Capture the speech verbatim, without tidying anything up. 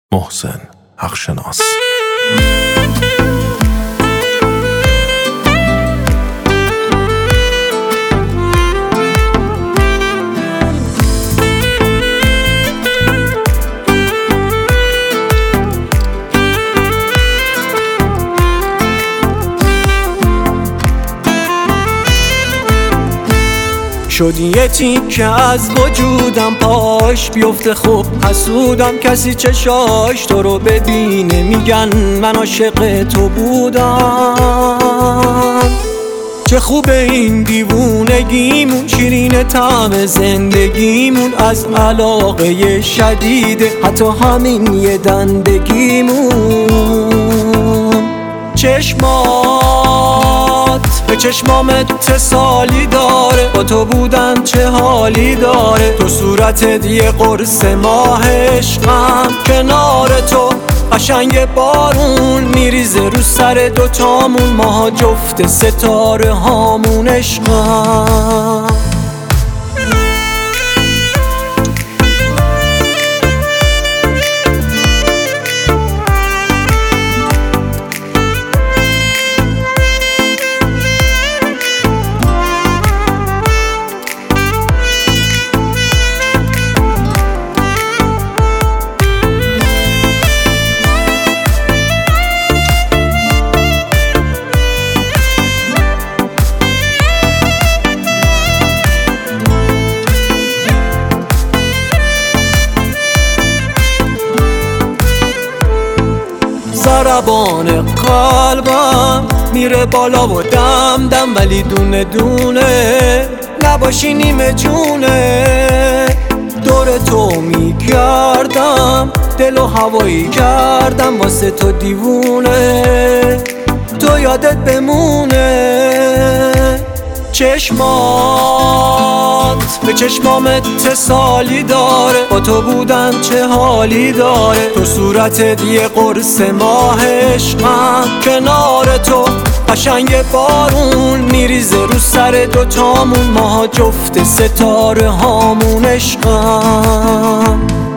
محسن حقشناس. شدی یه تیکه از وجودم، پاش بیفته خوب حسودم. کسی چشاش تو رو ببینه میگن من عاشق تو بودم. چه خوبه این دیوونگیمون، شیرین طعم زندگیمون. از علاقه شدیده حتی همین یه دندگیمون. چشمات به چشمام اتصالی داره، با تو بودن چه حالی داره. تو صورتت یه قرص ماه عشقم، کنار تو قشنگ بارون میریزه رو سر دوتامون. ماها جفت ستاره هامون عشقم. ضربان قلبم میره بالا و دم دم، ولی دونه دونه نباشی نیمه جونه. دور تو میگردم، دل و هوایی کردم واسه تو دیوونه. تو یادت بمونه. چشمات به چشمام اتصالی داره، با تو بودن چه حالی داره. تو صورتت یه قرص ماه عشقم، کنار تو قشنگ بارون میریزه رو سر دوتامون. ماها جفت ستاره هامون عشقم.